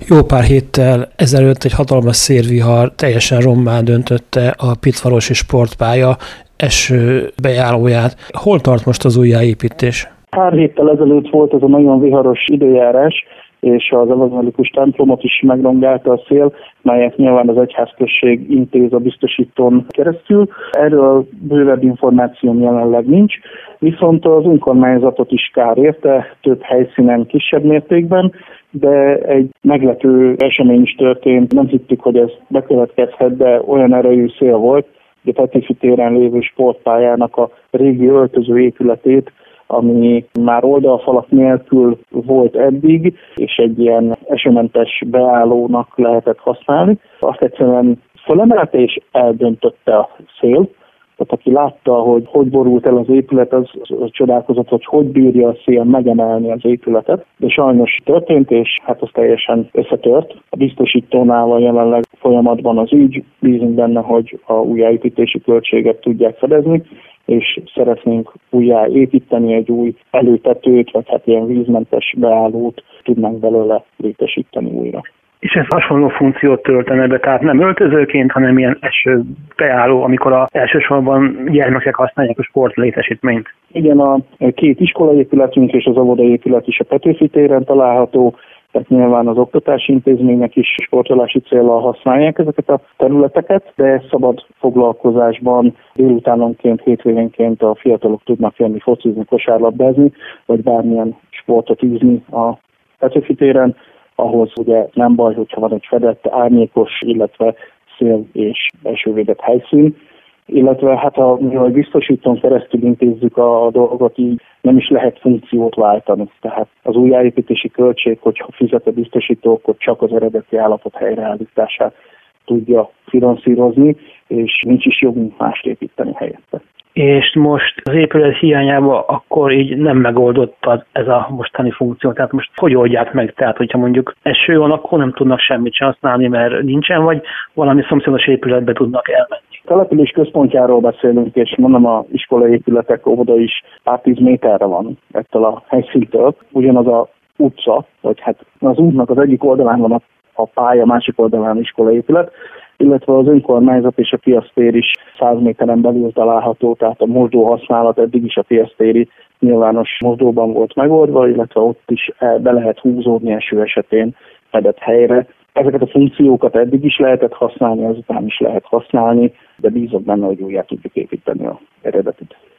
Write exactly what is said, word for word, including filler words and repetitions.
Jó pár héttel ezelőtt egy hatalmas szélvihar teljesen rommá döntötte a Pitvarosi sportpálya esőbejáróját. Hol tart most az újjáépítés? Pár héttel ezelőtt volt ez a nagyon viharos időjárás, és az evangélikus templomot is megrongálta a szél, melyet nyilván az egyházközség intéz a biztosítón keresztül. Erről bővebb információm jelenleg nincs, viszont az önkormányzatot is kár érte, több helyszínen kisebb mértékben, de egy meglepő esemény is történt. Nem hittük, hogy ez bekövetkezhet, de olyan erejű szél volt, hogy a Petőfi téren lévő sportpályának a régi öltöző épületét, ami már oldalfalak nélkül volt eddig, és egy ilyen esőmentes beállónak lehetett használni. Azt egyszerűen fölemelte és eldöntötte a szél. Tehát aki látta, hogy hogy borult el az épület, az, az csodálkozott, hogy hogy bírja a szél megemelni az épületet. De sajnos történt, és hát az teljesen összetört. A biztosítónál van jelenleg folyamatban az ügy, bízunk benne, hogy a újjáépítési költséget tudják fedezni, és szeretnénk újjáépíteni egy új előtetőt, vagy hát ilyen vízmentes beállót tudnánk belőle létesíteni újra. És ez hasonló funkciót töltene be, tehát nem öltözőként, hanem ilyen eső beálló, amikor a, elsősorban gyermekek használják a sportlétesítményt. Igen, a két iskolaépületünk és az óvodaépület is a Petőfi téren található, tehát nyilván az oktatási intézmények is sportolási céllal használják ezeket a területeket, de szabad foglalkozásban délutánonként, hétvégenként a fiatalok tudnak jönni focizni, kosárlabdázni, vagy bármilyen sportot űzni a Petőfi téren. Ahhoz ugye nem baj, hogyha van egy fedett, árnyékos, illetve szél- és esővédett helyszín, illetve hát a, mivel biztosítón keresztül intézzük a, a dolgot, így nem is lehet funkciót váltani. Tehát az újjáépítési költség, hogyha fizet a biztosító, akkor csak az eredeti állapot helyreállítását tudja finanszírozni, és nincs is jogunk mást építeni helyette. És most az épület hiányában akkor így nem megoldott az, ez a mostani funkció. Tehát most hogy oldják meg? Tehát, hogyha mondjuk eső van, akkor nem tudnak semmit sem használni, mert nincsen, vagy valami szomszédos épületbe tudnak elmenni. A település központjáról beszélünk, és mondom, a iskolai épületek oda is pár tíz méterre van ettől a helyszíntől. Ugyanaz a utca, vagy hát az útnak az egyik oldalán van a, a pálya, másik oldalán iskolai épület, illetve az önkormányzat és a piasztér is száz méteren belül található, tehát a mosdó használat eddig is a piasztéri nyilvános mosdóban volt megoldva, illetve ott is be lehet húzódni eső esetén fedett helyre. Ezeket a funkciókat eddig is lehetett használni, ezután is lehet használni, de bízok benne, hogy újjá tudjuk építeni az eredetit.